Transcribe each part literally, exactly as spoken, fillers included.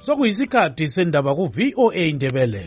Sokuyisikhathi sendaba ku V O A Indebele.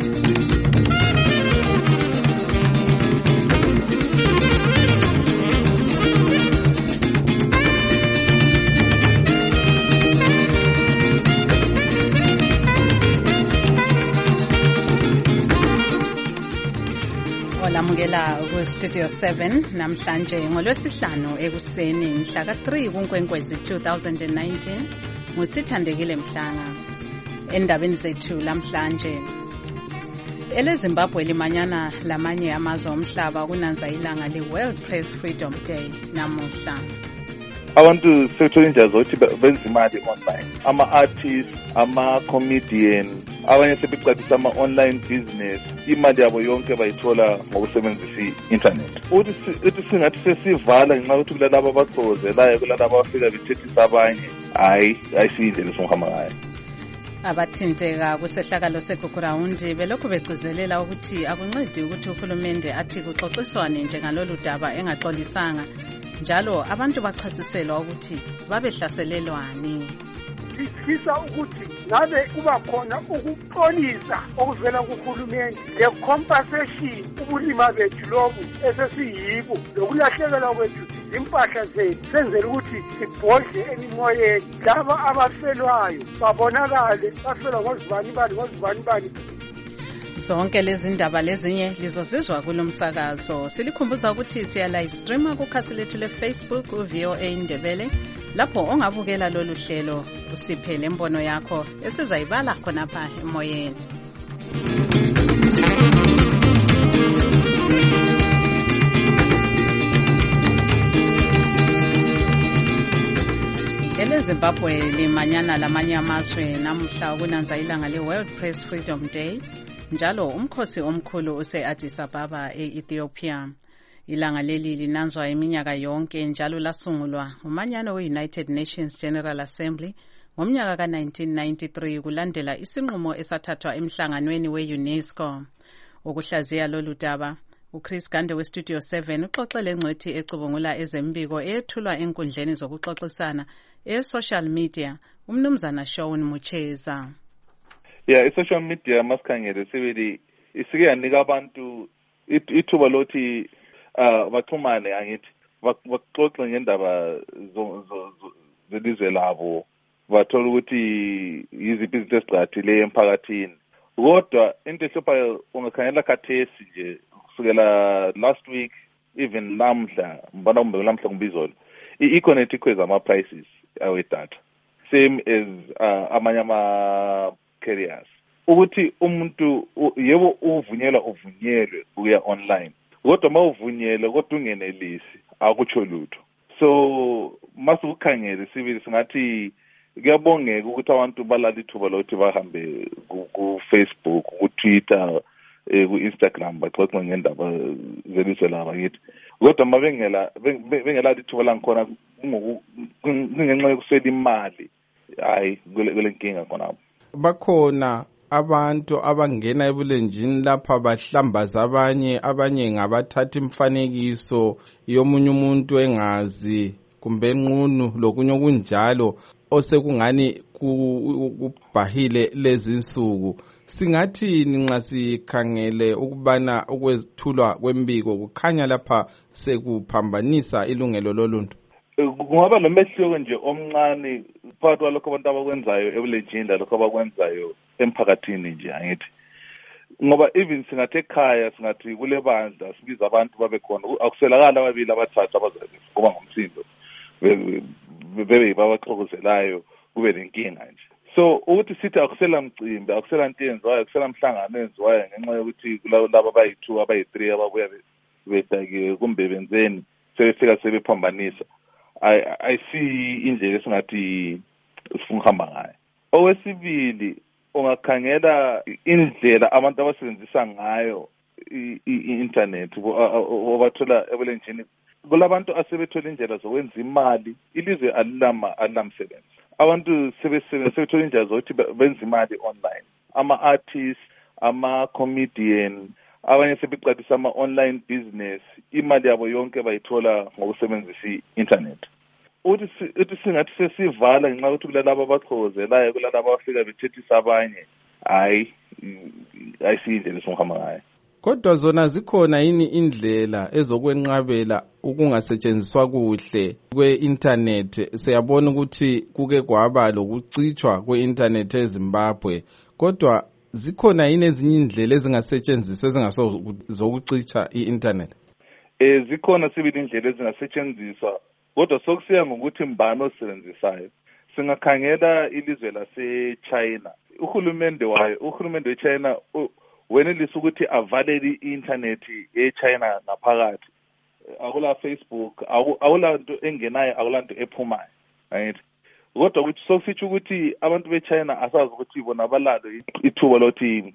Olamukela ku Studio seven namhlanje ngolwesihlanu ekuseni mhla ka three kuNkwenkwezi two thousand nineteen. Ngusithandekile Mhlanga. Endabeni zethu lamhlanje, eleZimbabwe limanyana lamanye amazwe omhlaba kunanza ilanga le-World Press Freedom Day namuhla. Abantu sebethola indlela zokuthi benze imali online, ama-artists, ama-comedian, abanye sebecacisa ama-online business, imali yabo yonke bayithola ngokusebenzisa i-internet. Uthi singathi sesivala ngenxa yokuthi kulalabo abaxokozelayo, kulalabo abafika bethethisa abanye, hayi ayisiyindlela esingihamba ngayo. Abathinteka kusehlakalo segugurawundi belokhu begcizelela ukuthi akuncedi ukuthi uhulumende athi kuxoxiswane njengalolu daba engaxolisanga, njalo abantu bachasiselwa ukuthi babehlaselelwani. Sifisa ukuthi ngabe kuba khona ukuxolisa okuvela kuhulumende le-compensation ubulima bethu lobu esesiyibo lokulahlekelwa kwethu impahla zethu, senzela ukuthi sibhodle emimoyeni. Laba abafelwayo babonakale bafelwa ngozibani bani ngozibani bani. Zonke lezi ndaba lezinye lizozizwa kulomsakazo. Silikhumbuza ukuthi siya live streama kukhasi lethu le-Facebook u-V O A Indebele, lapho ongabukela lolu hlelo usiphe lembono yakho esizayibala khonapha emoyeni. eleZimbabwe limanyana lamanye amazwe namuhla kunanza ilanga le-World Press Freedom Day, njalo umkhosi omkhulu use-Addis Ababa e-Ethiopia. Ilanga leli linanzwa iminyaka yonke njalo lasungulwa umanyano we-United Nations General Assembly ngomnyaka ka nineteen ninety-three kulandela isinqumo esathathwa emhlanganweni we-UNESCO. Ukuhlaziya lolu daba, uChris Gande we-Studio seven uxoxele ngcwethi ecubungula ezembiko eyethulwa enkundleni zokuxoxisana e-social media, umnumzana Shaun Mucheza. Yeah, i-social media masikhangele sibili isike yanika abantu ithuba lokuthi uh baxhumane angithi baxoxe ngendaba zelizwe labo, bathola ukuthi yiziphi izinto eziqhathile emphakathini. Kodwa into ehluphayo ungakhangela khathesi nje kusukela last week even namhla mbona kumbe lamhla kumbizolo i-connect ikhweza ama-prices awedatha same as uh, amanye ama carriers, ukuthi umuntu yebo uvunyelwa uvunyelwe ukuya online, kodwa uma uvunyelwe kodwa ungenelisi akutsho lutho. So masukukhangele sibili singathi kuyabongeka ukuthi abantu balala ithuba lokuthi bahambe ku-Facebook, ku-Twitter, ku-Instagram baxoxe ngendaba zelizwe labo ngithi, kodwa uma bengela bengela ithuba langikhona kungenxa yokuswela imali, hayi kule nkinga khonapho. Bakhona abantu abangena ebulenjini lapha bahlambaza abanye, abanye ngabathatha imfanekiso yomunye umuntu engazi kumbe enqunu lokunye okunjalo osekungani kubhahile lezi insuku. Singathini nxa sikhangele ukubana ukwethulwa kwembiko kukhanya lapha sekuphambanisa ilungelo loluntu? Kungaba lomehluko nje omncane phakathi kwalokho abantu abakwenzayo ebulenjini lalokho abakwenzayo emphakathini nje angithi. Ngoba even singathi ekhaya singathi kule bandla sibiza abantu babe khona, akuselakala ababili abathathu abazokuba ngomsindo bebe babaxokozelayo kube lenkinga nje. So ukuthi sithi akusela mcimbi, akusela nto yenziwayo, akusela mhlangano enziwayo ngenxa yokuthi laba abayi-two abayi-three ababuya bedakiwe kumbe benzeni sebefika sebephambanisa, ayisi indlela esingathi sifuna ukuhamba ngayo. Okwesibili, ungakhangela indlela abantu abasebenzisa ngayo i-internet obathola ebulenjini. Kulabantu asebethola indlela zokwenza imali, ilizwe alilama alamsebenzi. Abantu sebethola indlela zokuthi benze imali online, ama-artists, ama-comedian, abanye sebecacisa ama-online business, imali yabo yonke bayithola ngokusebenzisa i-internet. uthi uthi singathi sesivala ngenxa ukuthi kulalabo abaxhozelayo kulalabo abafika bethethisa abanye hayi ayisindlela sokuhamba ngayo. Kodwa zona zikhona yini indlela ezokwenqabela ukungasetshenziswa kuhle kwe-internet? Siyabona ukuthi kuke kwaba lokucitshwa kwe-internet eZimbabwe, kodwa zikhona yini ezinye indlela ezingasetshenziswa ezingasozokucitsha i-internet? Eh zikhona sibili indlela ezingasetshenziswa, kodwa sokusiya ngokuthi mbani osebenzisayo. Singakhangela ilizwe lase-China. Uhulumende wayo, uhulumende we-China wenelisa ukuthi avalele i-internet e-China ngaphakathi. Akula Facebook, akula nto engenayo, akula nto ephumayo. Right? Kodwa ukuthi sokusitsho ukuthi abantu be-China asazi ukuthi bona balalo ithuba lokuthi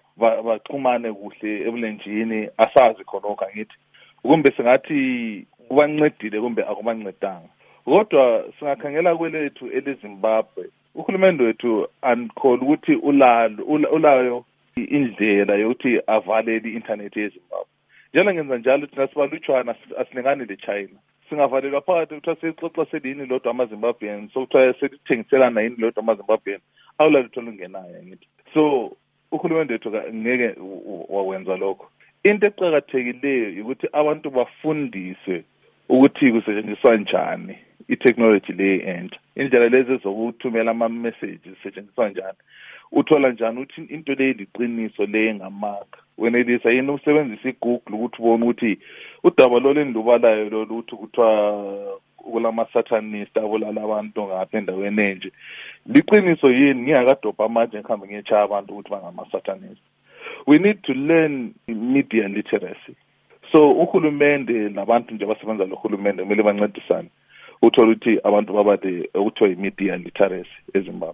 baxhumane kuhle ebulenjini, asazi khonokho ngithi. Kumbe singathi kubancedile kumbe akubancedanga. Kodwa singakhangela kwelethu eleZimbabwe, uhulumende wethu andikholwa ukuthi ulalo ulayo indlela yokuthi avalele i-internet yeZimbabwe. Njalo ngenza njalo thina sibalutshwana asilingani le-China. Singavalelwa phakathi kuthiwa sixoxa selini lodwa amaZimbabwean, sokuthiwa selithengiselana yini lodwa amaZimbabwean, awulalutho lungenayo ngithi. So uhulumende wethu ngeke wawenza lokho. Into eqhakathekileyo ukuthi abantu bafundiswe ukuthi kusetshenziswa njani i-technology le entsha. Indlela lezi zokuthumela ama-messages zisetshenziswa njani. Uthola njani ukuthi into le liqiniso le ngamanga. Wenelisa yini ukusebenzisa iGoogle ukuthi ubone ukuthi udaba lo lendubalayo lo luthi kuthiwa kulama-satanist abulala abantu ngapha endaweni enje. Liqiniso yini ngiyakadobha amanje ngikhambe ngiyetshaya abantu ukuthi bangama-satanist. We need to learn media literacy. So uhulumende labantu nje abasebenza lo hulumende kumele bancedisane uthola ukuthi abantu babade ukuthiwa i-media literacy eZimbabwe.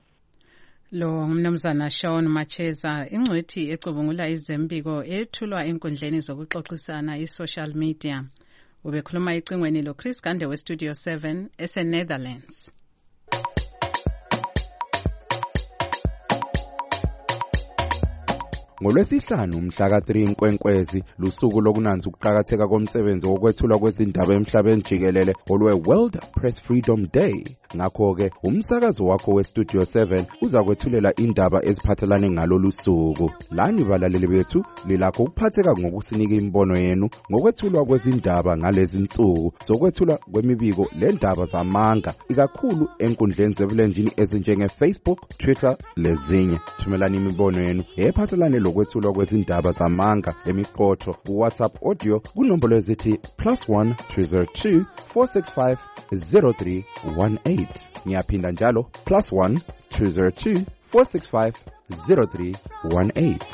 Lo ngumnumzana Shaun Macheza, ingcwethi ecubungula izembiko ethulwa enkundleni zokuxoxisana i-social media. Ubekhuluma icingweni lo Chris Gande we Studio seven ese-Netherlands. NgoLwesihlanu mhla ka three Nkwenkwezi lusuku lokunanza ukuqhakatheka komsebenzi wokwethulwa kwezindaba emhlabeni jikelele olwe-World Press Freedom Day. Ngakho-ke umsakazo wakho we-Studio seven uzakwethulela indaba eziphathelane ngalolu suku. Lani balaleli bethu lilakho ukuphatheka ngokusinika imbono yenu ngokwethulwa kwezindaba ngalezi nsuku zokwethulwa kwemibiko lendaba zamanga, ikakhulu enkundleni zebulenjini ezinjenge-Facebook, Twitter lezinye. Thumelani imibono yenu ephathelane lokwethulwa kwezindaba zamanga emiqotho ku-WhatsApp audio kunombolo ezithi plus one two zero two four six five zero three one eight. Ngiyaphinda njalo plus one two zero two four six five zero three one eight.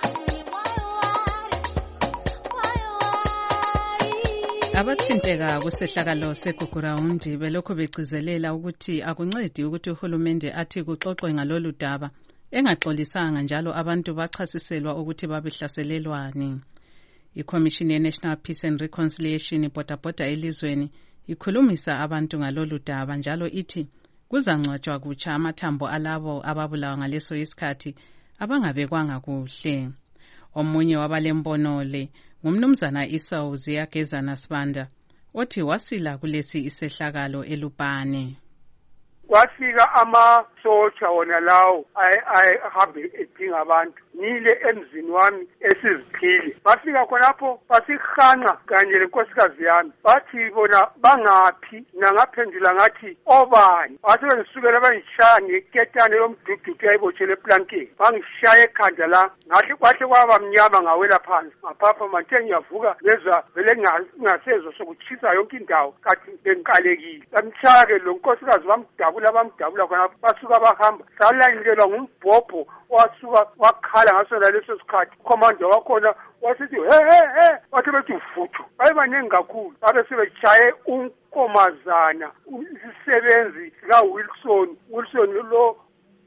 Abathinteka kusehlakalo segugurawundi belokhu begcizelela ukuthi akuncedi ukuthi uhulumende athi kuxoxwe ngalolu daba engaxolisanga njalo abantu bachasiselwa ukuthi babehlaselelwani. ICommission ye-National Peace and Reconciliation bhodabhoda elizweni ikhulumisa abantu ngalolu daba njalo ithi kuzangcwatshwa kutsha amathambo alabo ababulawa ngaleso isikhathi abangabekwanga kuhle. Omunye wabalembono le ngumnumzana Esau Ziyagezana Sibanda othi wasila kulesi isehlakalo eLupane. Kwafika amasotsha wona lawo ahambe edinga abantu nile emzini wami esiziphile. Bafika khonapho basihanqa kanye lenkosikazi yami bathi bona bangaphi, nangaphendula ngathi obani. Bathi bengisukela bangishaya ngeketane yomdududu ayibotshele eplankeni, bangishaya ekhanda la ngathi kwahle kwaba mnyama ngawela phansi. Ngaphapha manje ngiyavuka ngezwa vele ngasezwe sokutshisa yonke indawo kathi bengiqalekile. Bamshaya lo nkosikazi bamdabu labamdabula khona basuka bahamba salandelwa ngumbhobho wasuka wakhala ngaso leso sikhathi. Commander wakhona wasithi he he he wathi bethi vuthu bayibaningi kakhulu babe sebeshaye unkomazana isisebenzi ka Wilson Wilson lo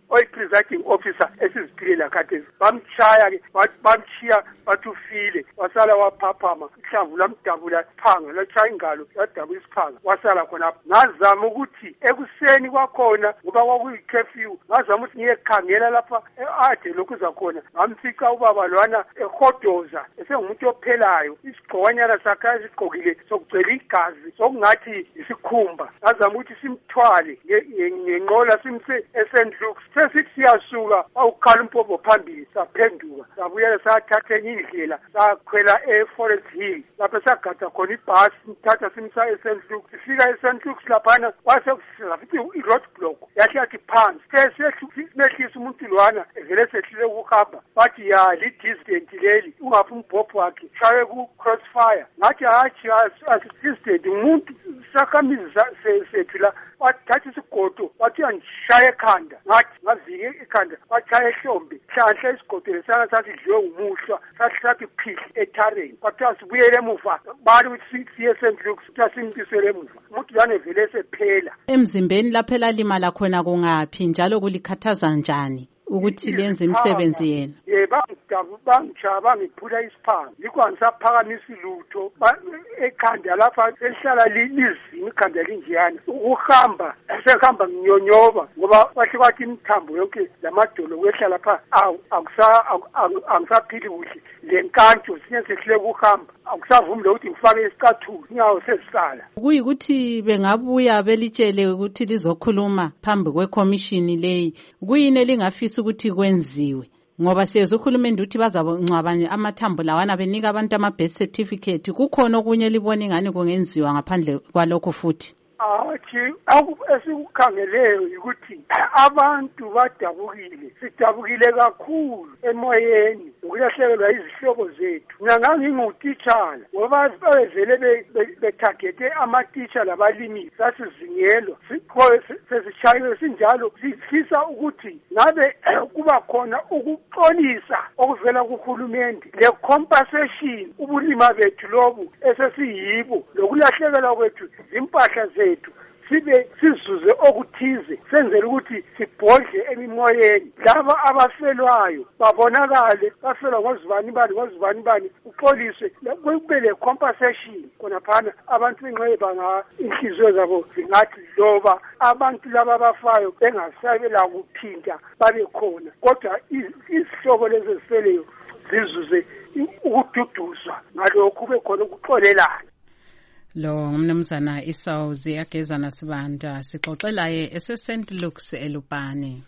oyi-presiding officer esiziphilela khathesi bamtshaya-ke bamtshiya bathi ufile wasala waphaphama ihlamvu lamdabula phanga latshaya ingalo ladabula isiphanga wasala khonapho. Ngazama ukuthi ekuseni kwakhona ngoba kwakuyi-curfew ngazama ukuthi ngiyekhangela lapha ade lokhu zakhona ngamfica ubaba lwana ehodoza esengumuntu ophelayo isigqokanyana sakhe asigqokile sokugcwele igazi sokungathi isikhumba. Ngazama ukuthi simthwale ngenqola simse e-Saint Luke's sesithi siyasuka awukhala umpombo phambili saphenduka sabuyela sathatha enye indlela sakhwela e-Forest Hill lapho sagada khona ibhasi simthatha simsa e-Saint Luke's. Sifika e-Saint Luke's laphana kwasekusafika i-road block yahle yathi phansi sehlisa umuntu lwana evele sehlile ukuhamba bathi ya li-distant leli ungaphi umbhobho wakhe shawe ku-crossfire. Ngathi hatshi asi-distant umuntu sakhamizi sethu la wathatha isigodo wathi uyangishaya ekhanda ngathi ngavike ekhanda watshaya ehlombe hlanhla isigodo lesana sasidliwe umuhlwa sathi phihli ethareni kwathiwa sibuyele emuva bali ukuthi siye e-Saint Luke's kuthiwa simpisele emuva umuntu lwana evele sephela. Emzimbeni lapho elalimala khona kungaphi njalo kulikhathaza njani ukuthi lenze imisebenzi yena? Ye bangidabu bangitshaya bangiphula isiphanga yikho angisaphakamisi lutho ekhanda lapha elihlala lizima ikhanda linjeyana ukuhamba sehamba nginyonyoba ngoba bahle kwathi imithambo yonke lamadolo kwehla lapha angisaphili kuhle lenkantsho sinye sehlule ukuhamba akusavumi lokuthi ngifake isicathulo ingawo sesisala. Kuyikuthi bengabuya belitshele ukuthi lizokhuluma phambi kwekhomishini leyi kuyini elingafisa ukuthi kwenziwe ngoba siyezwa uhulumende uthi bazabongcwaba amathambo lawana benika abantu ama-birth certificate kukhona okunye libona ingani kungenziwa ngaphandle kwalokho futhi? Athi esikukhangeleyo ukuthi abantu badabukile sidabukile kakhulu emoyeni ukulahlekelwa izihlobo zethu. Mina ngangingutitshala ngoba bevele bethagethe amatitsha labalimi sasizingelwa sesishayiwe sinjalo sifisa ukuthi ngabe kuba khona ukuxolisa okuvela kuhulumende le-compensation ubulima bethu lobu esesiyibo lokulahlekelwa kwethu impahla zethu sibe sizuze okuthize senzele ukuthi sibhodle emimoyeni laba abafelwayo babonakale bafelwa ngozibani bani ngozibani bani uxoliswe kube le compensation khona phana abantu benqebe banga inhliziyo zabo zingathi loba abantu laba abafayo bengasabela ukuphinda babe khona kodwa izihlobo lezi ezifeleyo zizuze ukududuzwa ngalokho kube khona ukuxolelana. Lo ngumnumzana Esau Ziyagezana Sibanda sixoxelaye ese-Saint Luke's eLupane.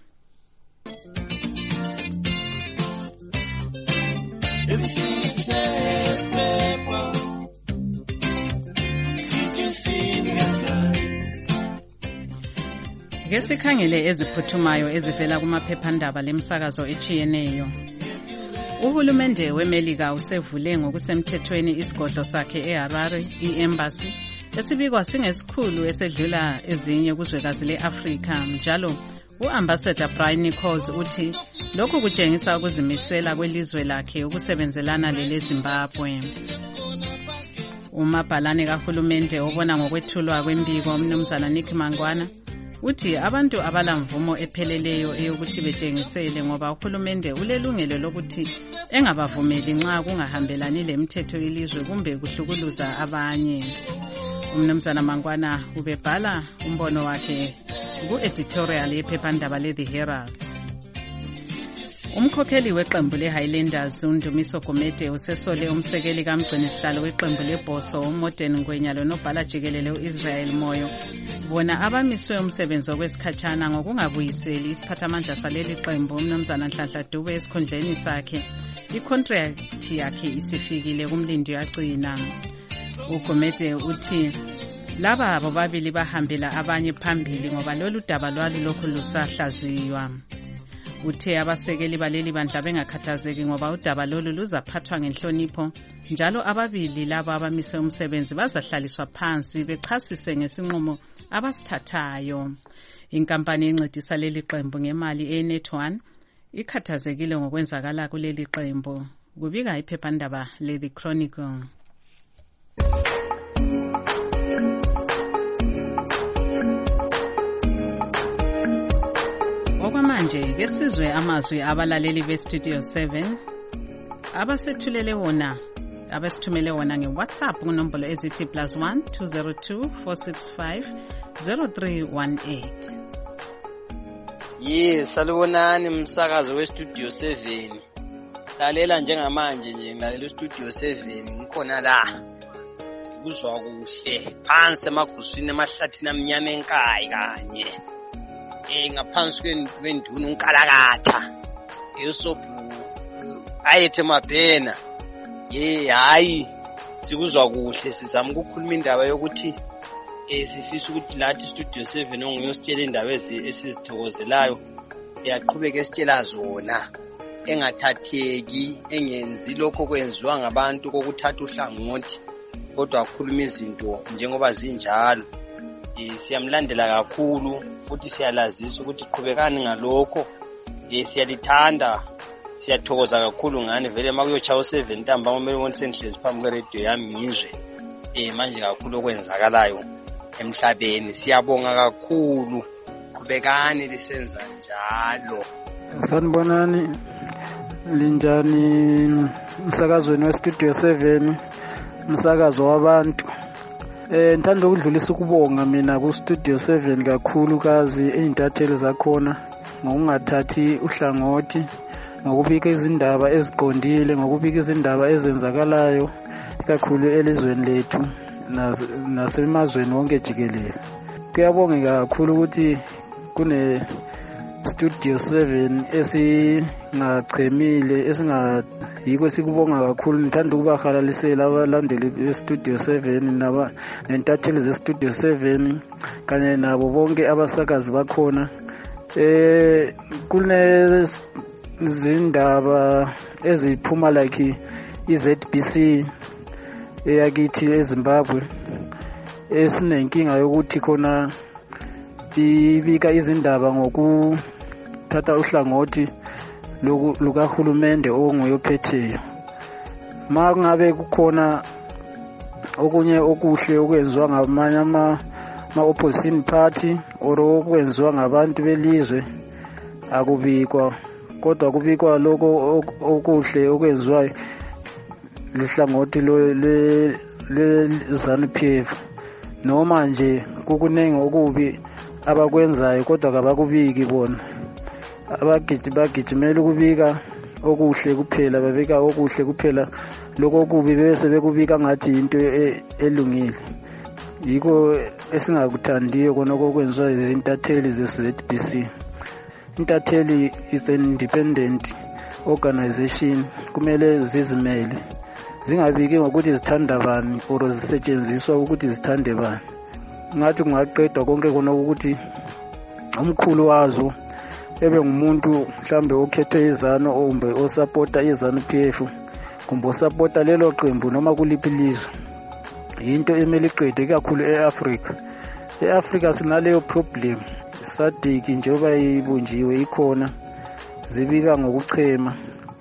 Ke sikhangele eziphuthumayo ezivela kumaphephandaba lemsakazo echiyeneyo. Uhulumende weMelika usevule ngokusemthethweni isigodlo sakhe eHarare i-embassy esibikwa singesikhulu esedlula ezinye kuzwekazi le-Afrika njalo u-Ambassador Brian Nichols uthi lokhu kutshengisa ukuzimisela kwelizwe lakhe ukusebenzelana leleZimbabwe. Umabhalane kahulumende obona ngokwethulwa kwembiko umnumzana Nick Mangwana uthi abantu abalamvumo epheleleyo eyokuthi betshengisele ngoba uhulumende ulelungelo lokuthi engabavumeli nxa kungahambelani lemithetho yelizwe kumbe kuhlukuluza abanye. Umnumzana Mangwana ubebhala umbono wakhe ku-editorial yephephandaba le-The Herald. Umkhokheli weqembu le-Highlanders uNdumiso Gumede usesole umsekeli kamgcinisihlalo weqembu lebhoso uModern Ngwenya lonobhala jikelele u-Israel Moyo bona abamiswe umsebenzi okwesikhatshana ngokungabuyiseli isiphathamandla saleli qembu umnumzana Nhlanhla Dube esikhundleni sakhe. Icontract yakhe isifikile kumlindi yagcina. uGumede uthi laba bobabili bahambela abanye phambili ngoba lolu daba lwalu lokhu lusahlaziywa. Uthe abasekeli baleli bandla bengakhathazeki ngoba udaba lolu luzaphathwa ngenhlonipho njalo ababili laba abamise umsebenzi bazahlaliswa phansi bechasise ngesinqumo abasithathayo. Inkampani encedisa leli qembu ngemali eNet one ikhathazekile ngokwenzakala kuleli qembu. Kubika iphephandaba le-The Chronicle. Okwamanje ke sizwe amazwi abalaleli beStudio seven abasethulele wona abasithumele wona ngeWhatsApp kunombolo ezithi plus one two zero two four six five zero three one eight. Yes, salibonani umsakazo weStudio seven. Lalela njengamanje nje ngilalela uStudio seven ngikhona la. Kuzwa kuhle phansi emaguswini emahlathini amnyama enkayi kanye. Eh ngaphansi kwenduna unkalakatha. Esobhu ayethe mabhena. Ye hayi sikuzwa kuhle sizama ukukhuluma indaba yokuthi eh sifisa ukuthi lathi Studio seven ongiyositshela indaba esizithokozelayo yaqhubeka esitshela zona engathatheki engenzi lokho kwenziwa ngabantu kokuthatha uhlangothi kodwa akhuluma izinto njengoba zinjalo. Eh siyamlandela kakhulu futhi siyalazisa ukuthi qhubekani ngalokho. Eh siyalithanda siyathokoza kakhulu ngani vele makuyochaya seven ntamba ngomele wonke senhlezi phambi kwe-radio yami ngizwe eh manje kakhulu okwenzakalayo emhlabeni. Siyabonga kakhulu, qhubekani lisenza njalo. Sanibonani linjani umsakazweni weStudio seven, umsakazo wabantu. Eh ngithanda ukudlulisa ukubonga mina kuStudio seven kakhulu kazi eintatheli zakhona ngokungathathi uhlangothi, ngokubika izindaba eziqondile, ngokubika izindaba ezenzakalayo kakhulu elizweni lethu nasemazweni wonke jikelele. Kuyabongeka kakhulu ukuthi kune Studio seven esingachemile esingayiko sikubonga kakhulu. Ngithanda ukubahalalisela abalandeli beStudio seven naba nentatheli zeStudio seven kanye nabo bonke abasakazi bakhona. Eh kune zindaba eziphuma like iZ B C eyakithi eZimbabwe esinenkinga yokuthi khona ibika izindaba ngokuthatha uhlangothi lukahulumende onguyophetheyo. Mangabe kukhona okunye okuhle okwenziwa ngamanye ama opposition party or okwenziwa ngabantu belizwe akubikwa, kodwa kubikwa lokho okuhle okwenziwayo lihlangothi le ZANU-P F. Noma nje kukunengi okubi abakwenzayo kodwa kabakubiki bona. Abagidi bagijimela ukubika okuhle kuphela, babika okuhle kuphela, lokho kubi bese bekubika ngathi into elungile. Yiko esingakuthandiyo kona okwenziwa izintatheli ze-Z B C. Intatheli is an independent organization, kumele zizimele, zingabiki ngokuthi zithanda bani or zisetshenziswa ukuthi zithande bani. Ngathi kungaqedwa konke kona ukuthi umkhulu wazo ebe ngumuntu mhlambe okhethwe izano ombe osupporta iZANU-P F kumbe osupporta lelo qembu noma kuliphi ilizwe. Into emele iqedwe kakhulu eAfrica. EAfrica sinaleyo problem. SADC njengoba ibunjiwe ikhona zibika ngokuchema.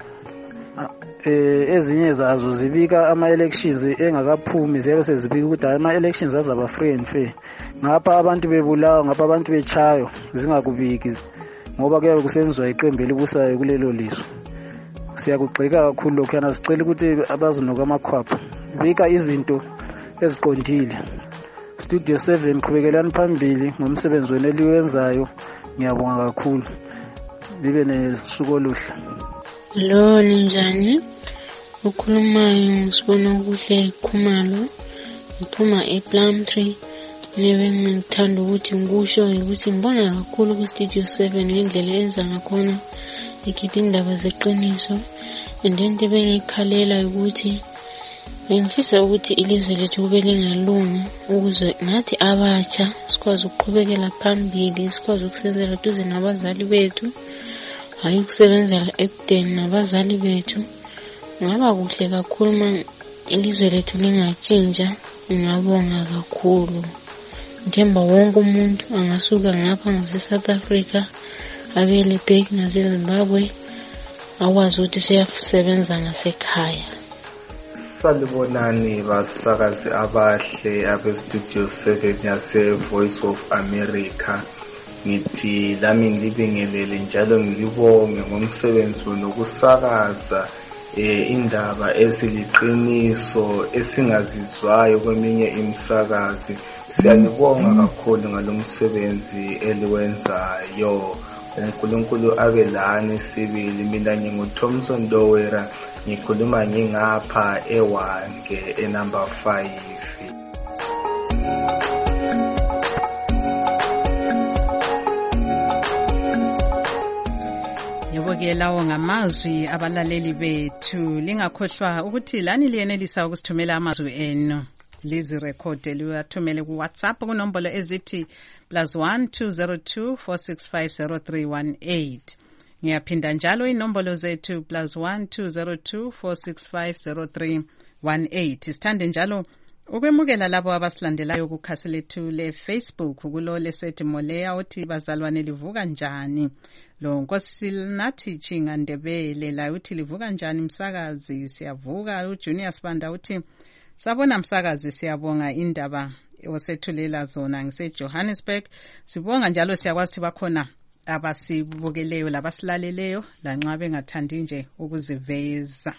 Eh ezinye zazo zibika ama-elections engakaphumi, ziyabe sezibika ukuthi ama-elections azaba free and fair. Ngapha abantu bebulawa, ngapha abantu bechayo, zingakubiki ngoba kuyabe kusenziwa iqembu elibusayo kulelo lizwe. Siyakugxeka kakhulu lokho, yana sicela ukuthi abazinuka amakhwapha bika izinto eziqondile. Studio seven qhubekelani phambili ngomsebenzi wenu eliwenzayo. Ngiyabonga kakhulu, libe nesuku oluhle. Lo ninjani? Ukhulumayo ngisibona kuhle Khumalo, ngiphuma ePlumtree. Nebe ngithanda ukuthi ngikusho ukuthi ngibona kakhulu kuStudio seven ngendlela enza ngakhona ikhipha indaba zeqiniso. Into ebengikhalela ukuthi bengifisa ukuthi ilizwe lethu kube lingalunga ukuze nathi abatsha sikwazi ukuqhubekela phambili, sikwazi ukusebenzela duze nabazali bethu, hayi ukusebenzela ekudeni nabazali bethu. Ngaba kuhle kakhulu uma ilizwe lethu lingatshintsha. Ngiyabonga kakhulu. Ngithemba wonke umuntu angasuka ngapha ngase-South Africa abele back ngase-Zimbabwe akwazi ukuthi siyasebenza ngasekhaya. Salibonani basakazi abahle abeStudio seven yase Voice of America. ngithi lami ngilibingelele njalo ngilibonge ngomsebenzi nokusakaza eh indaba eziliqiniso esingazizwayo kweminye imsakazi. Siyalibonga kakhulu ngalomsebenzi eliwenzayo. uNkulunkulu abe lani sibili. Mina nginguThomson Dowera ngikhuluma ngingapha e-one ke e-number five. Yebo-ke lawo ngamazwi abalaleli bethu. Lingakhohlwa ukuthi lani liyenelisa ukusithumela amazwi enu. Lizi record liwathumele ku WhatsApp kunombolo ezithi plus one two zero two four six five zero three one eight. Ngiyaphinda njalo inombolo zethu plus one two zero two four six five zero three one eight. Sithande njalo ukwemukela labo abasilandelayo kukhasi lethu le Facebook kulo lesethi Moleya uthi bazalwane livuka njani. Lo Nkosinathi Chinga Ndebele la uthi livuka njani msakazi siyavuka. uJunior Sibanda uthi sabona msakazi siyabonga indaba osethulela zona ngise Johannesburg. Sibonga njalo siyakwazi ukuthi bakhona abasibukeleyo labasilaleleyo lanxa bengathandi nje ukuziveza.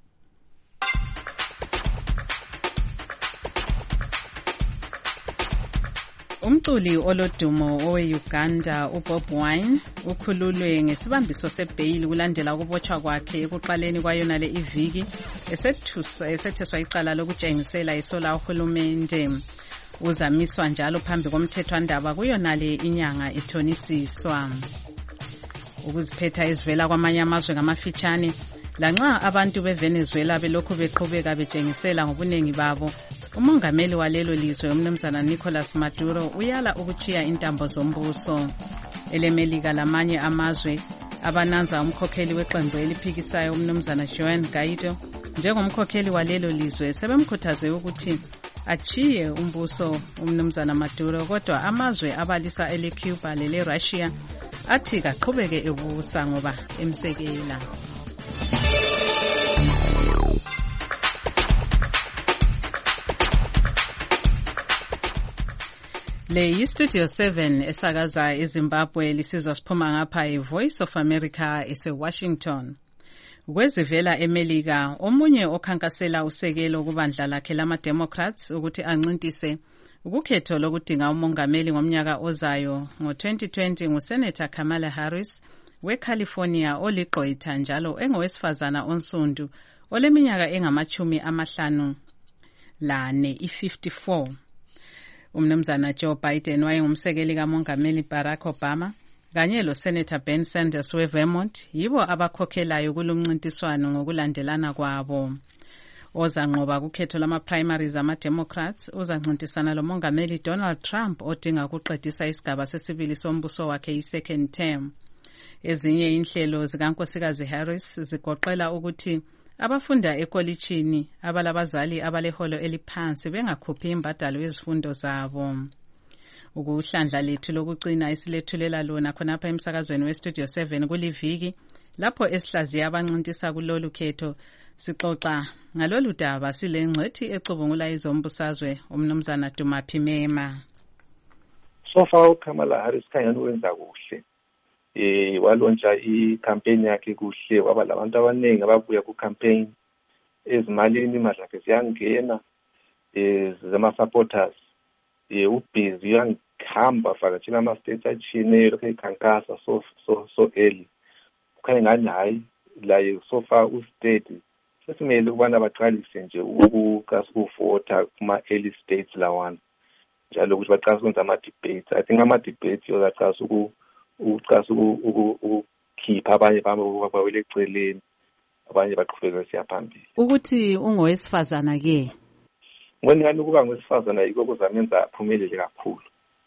Umculi olodumo owe-Uganda uBob Wine ukhululwe ngesibambiso sebhayili kulandela ukubotshwa kwakhe ekuqaleni kwayona le iviki esetheswa icala lokutshengisela isola uhulumende. Uzamiswa njalo phambi komthethwandaba kuyona le inyanga ithonisiswa. Ukuziphetha ezivela kwamanye amazwe ngamafitshane lanxa abantu beVenezuela belokhu beqhubeka betshengisela ngobuningi babo. Umongameli walelo lizwe umnumzana Nicolas Maduro uyala ukuchiya intambo zombuso. Elemelika lamanye amazwe abananza umkhokheli weqembu eliphikisayo umnumzana Juan Guaido njengomkhokheli walelo lizwe sebemkhuthaze ukuthi achiye umbuso umnumzana Maduro, kodwa amazwe abalisa ele-Cuba lele Russia athi kaqhubeke ebusa ngoba emsekela. Le yi-Studio seven esakaza eZimbabwe lisizwa siphuma ngapha i-Voice of America ese-Washington. Kwezivela eMelika, omunye okhankasela usekelo kubandla lakhe lama-Democrats ukuthi ancintise ukukhetho lokudinga umongameli ngomnyaka ozayo ngo-twenty twenty nguSenator Kamala Harris weCalifornia oliqoyitha njalo engowesifazana onsundu oleminyaka engamachumi amahlanu lane i-fifty-four. Umnumzana Joe Biden wayengumsekeli kamongameli Barack Obama kanye lo Senator Ben Sanders weVermont yibo abakhokhelayo kulomncintiswano ngokulandelana kwabo. Ozanqoba kukhetho lama-primaries ama-Democrats uzancintisana lo mongameli Donald Trump odinga ukuqedisa isigaba sesibili sombuso wakhe i-second term. Ezinye inhlelo zikankosikazi Harris zigoqela ukuthi abafunda ekolitshini abalabazali abaleholo eliphansi bengakhuphi imbadalo yezifundo zabo. Ukuhlandla lethu lokucina isilethulela lona khonapha emsakazweni weStudio seven kuliviki lapho esihlaziya abancintisa kulolu khetho sixoxa ngalolu daba silengcethi ecubungula izombusazwe umnumzana Dumaphi Mema. So far uKamala Harris kanyani wenza kuhle. Eh walontsha i-campaign yakhe kuhle waba labantu abaningi ababuya ku-campaign ezimalini imali zakhe ziyangena eh zama-supporters eh ubhizi uyangihamba vakatshela ama-states atshiyeneyo lokhu ekhankasa so so so early kukhanya ngani hayi la so far u-state sesimele ukubana baqalise nje ukukasa ukuvota kuma-early states lawana njalo ukuthi baqalise ukwenza ama-debates. I think ama-debates yozaqalisa uku ucasa ukukhipha abanye bawele eceleni abanye baqhubeka siya phambili. Ukuthi ungowesifazana ke ngoni ngani ukuba ngowesifazana yiko kuzamenza aphumelele kakhulu.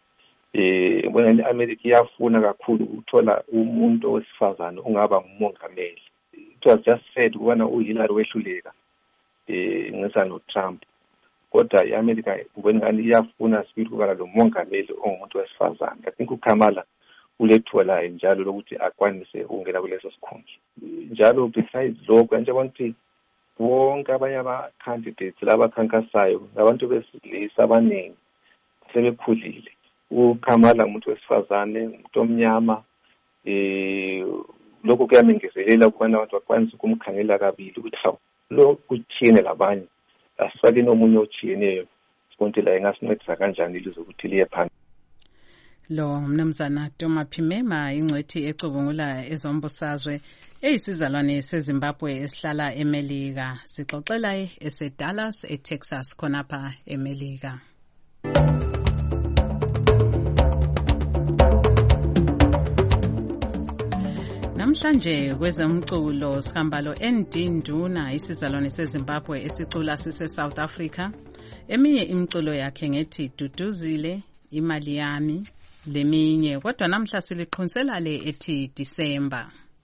Eh ngoni iAmerica iyafuna kakhulu ukuthola umuntu owesifazana ungaba ngumongameli. It was just said ukubana uHillary wehluleka eh ngisa no Trump, kodwa iAmerica ngoni ngani iyafuna sibili ukubana lo mongameli ongumuntu wesifazana. I think uKamala ulethola njalo lokuthi akwanise ukungena kuleso sikhundla. Njalo besides lokho nje bonke wonke abanye aba candidates laba khankasayo ngabantu besilisa abaningi sebekhulile. uKamala umuntu wesifazane, umuntu omnyama, eh lokho kuyamengezelela ukubana abantu bakwanise ukumkhangela kabili ukuthi hawu lo kuthiyene labanye, asifake nomunye othiyeneyo sibonke la engasincedisa kanjani lizokuthi liye phambili. Lo mnumzana Toma Phimema ingcwethi ecubungula ezombusazwe eyisizalwane seZimbabwe esihlala eMelika. Sixoxela eseDallas eTexas khonapha eMelika. Namhlanje kwezomculo sikhambalo N D Nduna isizalwane seZimbabwe esicula sise South Africa. Eminye imculo yakhe ngethi Duduzile, Imali Yami leminye, kodwa namhla siliqhunisela le ethi December.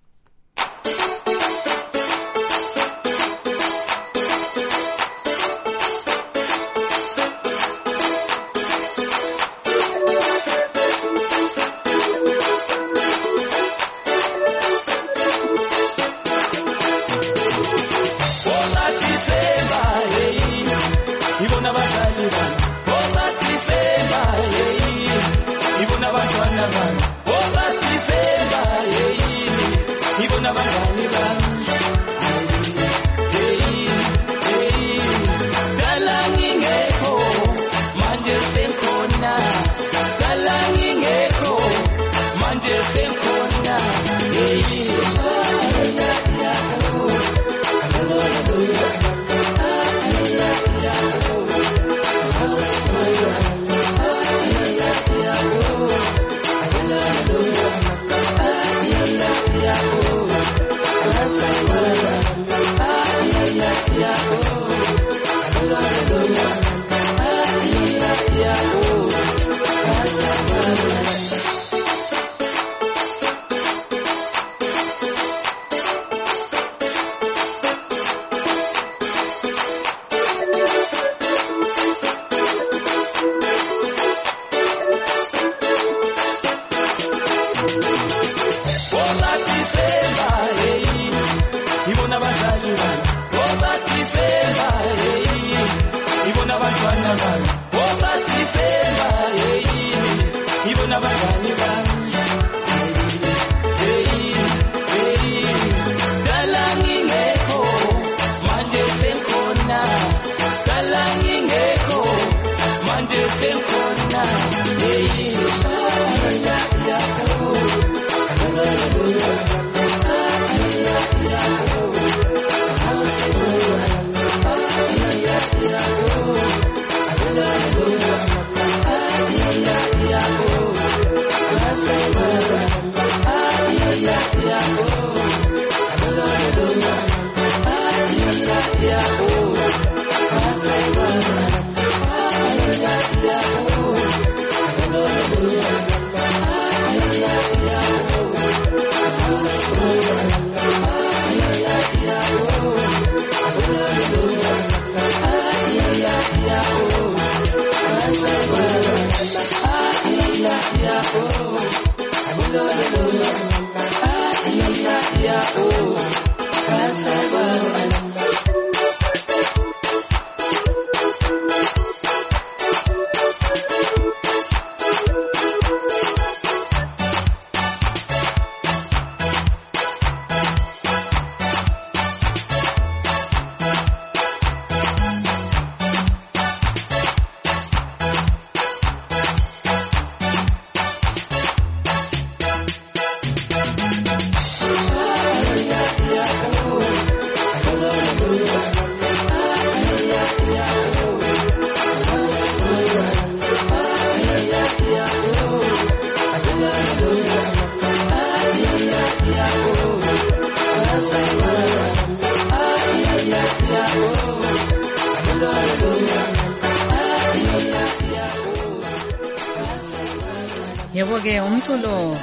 Yebo-ke umculo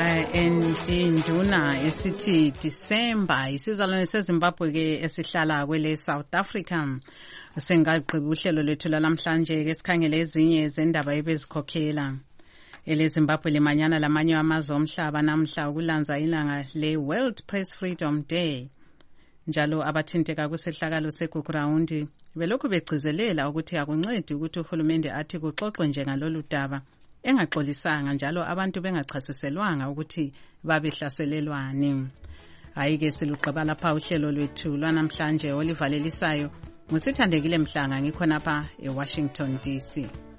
ka-N D Nduna esithi December isizalwane seZimbabwe-ke esihlala kwele South Africa. Sengaqhubeka uhlelo lwethu namhlanje ke sikhangele ezinye zendaba ebezikhokhela. Ele Zimbabwe limanyana lamanye amazwe omhlaba namhla ukulanza ilanga le World Press Freedom Day. Njalo abathinteka kusehlakalo segugurawundi belokhu begcizelela ukuthi akuncedi ukuthi uhulumende athi kuxoxwe nje ngalolu daba engaxolisanga njalo abantu bengachasiselwanga ukuthi babehlaselelwani. Hayi-ke siluqaba lapha uhlelo lwethu lwanamhlanje olivalelisayo. Ngusithandekile Mhlanga ngikhona lapha eWashington D C.